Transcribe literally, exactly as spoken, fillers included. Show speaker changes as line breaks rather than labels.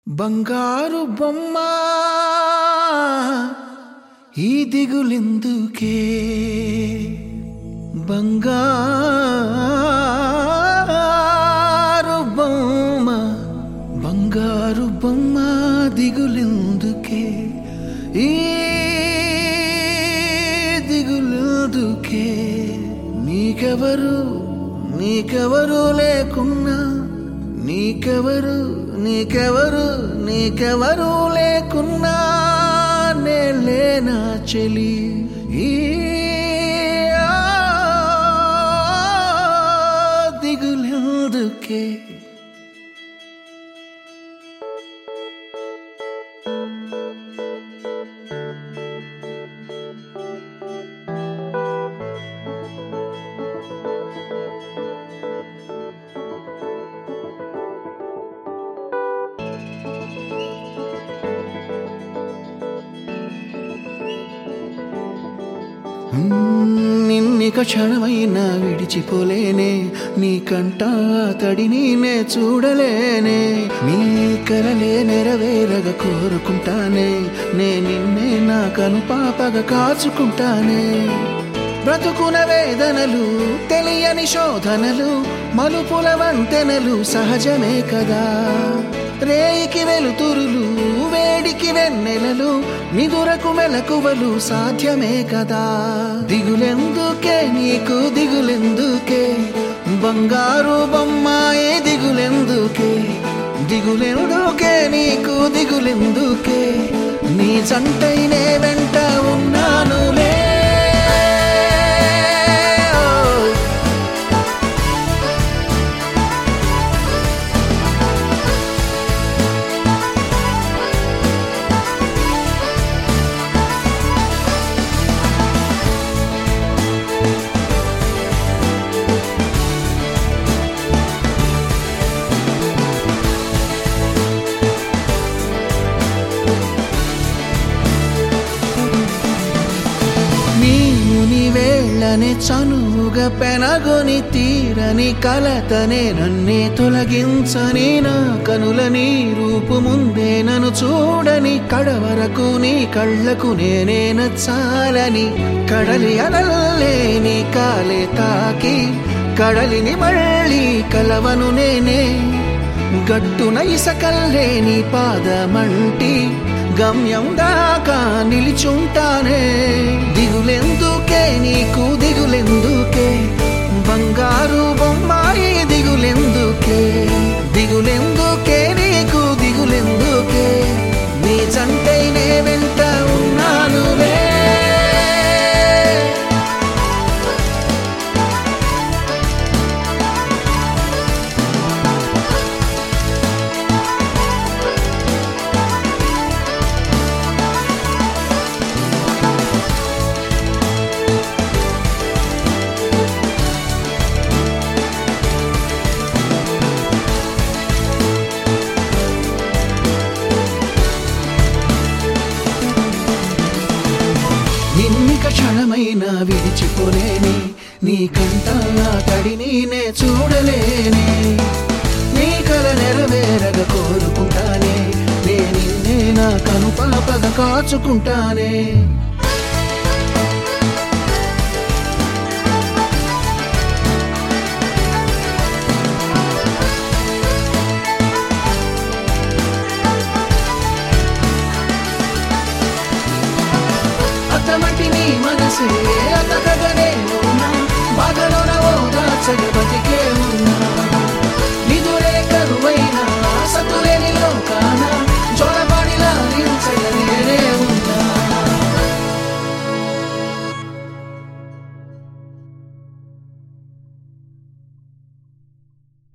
బంగారు బొమ్మ ఈ దిగులెందుకే బంగారు బొమ్మ బంగారు బొమ్మ దిగులెందుకే ఈ దిగులెందుకే నీకెవరు నీకెవరు లేకున్నా నీకెవరు నీకెవరు నీకెవరు లేకున్నా నేలేనా చెలి ఈ దిగులెందుకే నిన్నిక క్షణమైనా విడిచిపోలేనే నీ కంట తడిని నే చూడలేనే నీ కలలే నెరవేరగా కోరుకుంటానే నే నిన్నే నా కను పాపగా కాచుకుంటానే బ్రతుకున వేదనలు తెలియని శోధనలు మలుపుల వంతెనలు సహజమే కదా రేయికి వెలుతురులు వేడికి వెన్నెలలు నిదురకు మెలకువలు సాధ్యమే కదా దిగులెందుకే నీకు దిగులెందుకే బంగారు బొమ్మాయే దిగులెందుకే దిగులెందుకే నీకు దిగులెందుకే నీ జంటైనే వెంట ఉన్నానులే వేళ్ళనే చనువుగా పెనగొని తీరని కలతనే నన్నే తొలగించని నా కనులని రూపు ముందే నన్ను చూడని కడవరకు నీ కళ్ళకు నేనే నచ్చాలని కడలి అలల్లే నీ కాలే తాకి కడలిని మళ్ళీ కలవను నేనే గట్టున ఇసకల్లే నీ పాదమంటి గమ్యం దాకా నిలిచుంటానే దిగులెందుకే నీకు దిగులెందుకే బంగారు బొమ్మాయి దిగులెందుకే దిగులెందుకే నీకు దిగులెందుకే నీ జంటైనే వెంట ఉన్నానులే నిన్నిక క్షణమైనా విడిచిపోలేని నీ కంట తడిని నే చూడలేనే నీ కల నెరవేరగా కోరుకుంటానే నే నిన్నే నా కను పాపగా కాచుకుంటానే అతమటి నీ మనసే అతకగనే ఉన్నా బాధలోన ఓ దాచగబతి